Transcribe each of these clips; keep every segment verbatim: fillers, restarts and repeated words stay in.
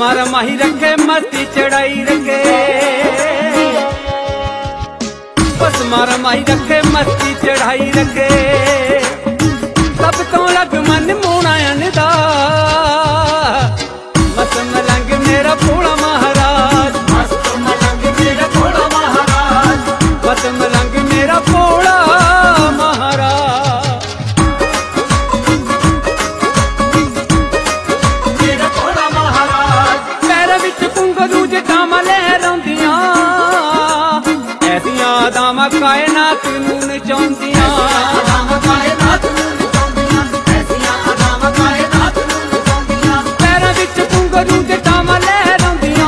मारा माही रखे मस्ती चढ़ाई रखे, बस मारा माही रखे मस्ती चढ़ाई रखे। सब तो लग मन मोनायन दा मस्त मलंग मेरा भोला महाराज, मस्त मलंग मेरा भोला महाराज, मस्त मलंग मेरा भोला महाराज। मेरा भोला महाराज पैर विच घुंघरू जटावां लहराउंदियां, ऐसियां अदावां कायनात नूं नचाउंदियां। अदावां कायनात नूं नचाउंदियां, ऐसियां अदावां कायनात नूं नचाउंदियां। पैरां विच घुंघरू जटावां लहराउंदियां,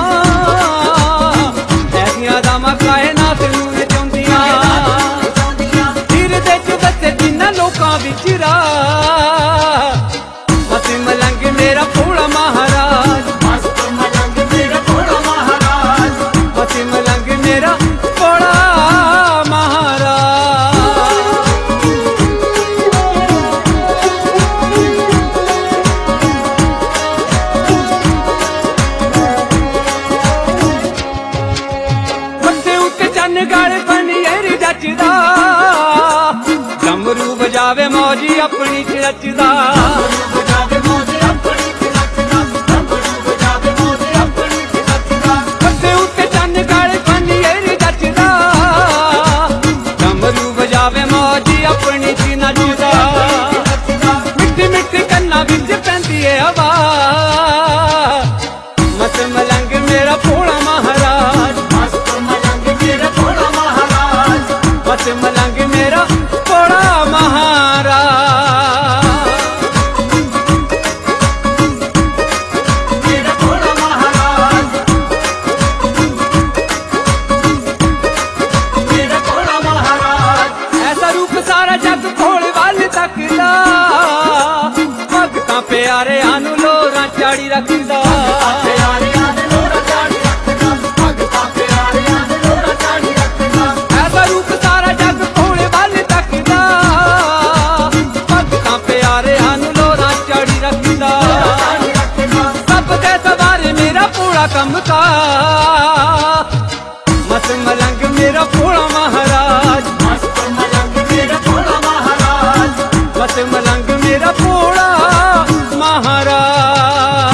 ऐसियां अदावां कायनात नूं नचाउंदियां। हिरदे च बसे जिन्हां लोकां विच राज, मस्त मलंग मेरा भोला महाराज, मस्त मलंग मेरा भोला महाराज, मस्त मलंग मेरा भोला महाराज। मत्थे उत्ते चन्न गल बनिएरी जचदा, डमरू बजावे मौजी अपनी च रचदा। बजावे मौज अपनी च नचदा, डमरू बजावे मौज अपनी च नचदा। मत्थे उत्ते चन्न गल बनिएरी जचदा, डमरू बजावे मौजी अपनी च नचदा। मिट्ठी मिट्ठी कन्ना विच पैंदी है हवा, मस्त मलंग मेरा भोला महाराज, मस्त मलंग मेरा भोला महाराज, मस्त मलंग मेरा भोला महाराज। मेरा भोला महाराज, मेरा भोला महाराज। ऐसा रूप सारा जग भोले वाल तकदा, भगतां प्यारिआं नूं लोरां चाड़ी रखदा। प्यारिआं दे लोरा चाढ़ी रखदा, भगतां प्यारिआं दे लोरा चाढ़ी रखदा। ऐसा रूप सारा जग भोले वाल तकदा, भगतां प्यारिआं नूं लोरां चाड़ी रखदा। चाढ़ी रखदा, सब दे सवारे मेरा भोला कम का, मस्त मलंग मेरा भोला महाराज, मस्त मलंग मेरा भोला महाराज, मस्त मलंग मेरा भोला महाराज।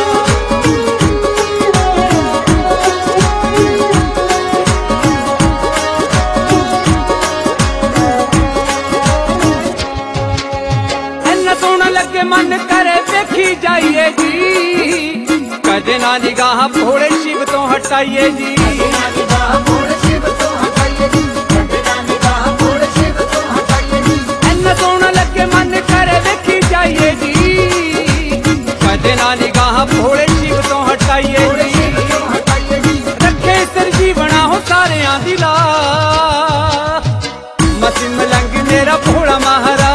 इन्ना सोहना लगे मन करे देखी जाइए जी, कदे ना निगाह भोले शिव तो हटाइए जी। निगाह भोले शिव तो हटाइए जी, निगाह भोले शिव तो हटाइए जी। इन्ना सोहना लगे मन करे देखी जाइए जी, कदे ना निगाह भोले शिव तो हटाइए भोले जी। शिव तो हटाइए जी, रखे सिर जीवना हो सारे दिला, मस्त मलंग मेरा भोला महाराज,